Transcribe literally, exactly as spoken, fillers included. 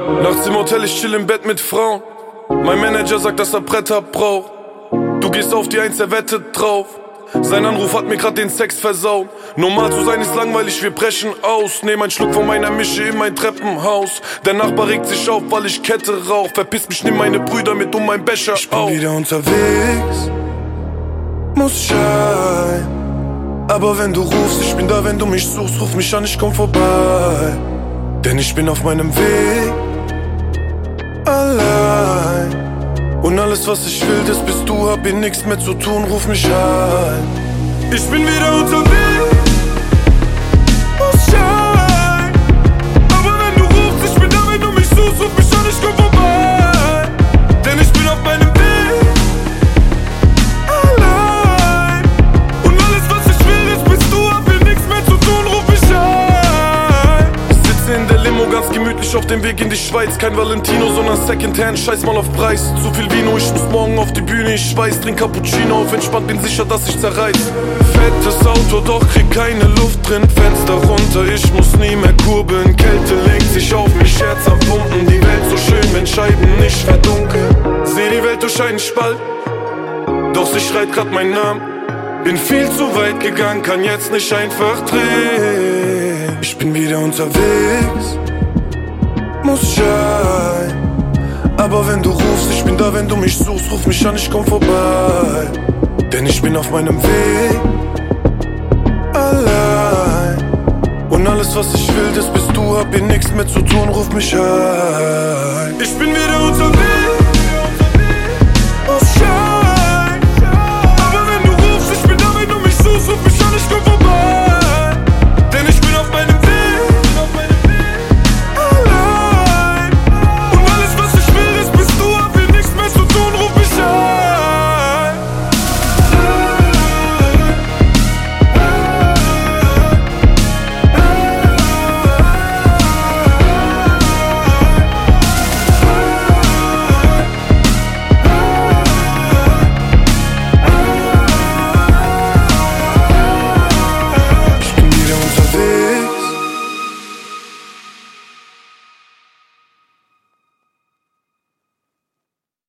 Nachts im Hotel, ich chill im Bett mit Frauen. Mein Manager sagt, dass er Bretter braucht. Du gehst auf die Eins, er wettet drauf. Sein Anruf hat mir grad den Sex versaut. Normal zu sein ist langweilig, wir brechen aus. Nehm einen Schluck von meiner Mische in mein Treppenhaus. Der Nachbar regt sich auf, weil ich Kette rauch. Verpiss mich, nimm meine Brüder mit um mein Becher auf. Ich bin wieder unterwegs, muss schein. Aber wenn du rufst, ich bin da, wenn du mich suchst. Ruf mich an, ich komm vorbei. Denn ich bin auf meinem Weg allein. Und alles was ich will, das bist du, hab hier nichts mehr zu tun, ruf mich an. Ich bin wieder unterwegs, muss schein. Aber wenn du rufst, ich bin da, wenn du mich suchst, ruf mich an, ich komm vorbei. Denn ich bin auf meinem Weg allein. Und alles was ich will, das bist du, hab hier nichts mehr zu tun, ruf mich an. Ich sitze in der Limo ganz gemütlich auf dem Weg in die Schweiz. Kein Valentino, sondern Secondhand, scheiß mal auf Preis. Zu viel Vino, ich muss morgen auf die Bühne, ich weiß. Trink Cappuccino auf entspannt, bin sicher, dass ich zerreiß. Fettes Auto, doch krieg keine Luft drin. Fenster runter, ich muss nie mehr kurbeln. Kälte legt sich auf mich, Herz am Pumpen. Die Welt so schön, wenn Scheiben nicht verdunkeln. Seh die Welt durch einen Spalt, doch sie schreit grad meinen Namen. Bin viel zu weit gegangen, kann jetzt nicht einfach drehen. Ich bin wieder unterwegs, muss schein. Aber wenn du rufst, ich bin da, wenn du mich suchst. Ruf mich an, ich komm vorbei. Denn ich bin auf meinem Weg allein. Und alles was ich will, das bist du, hab hier nichts mehr zu tun, ruf mich an. Ich bin wieder unterwegs.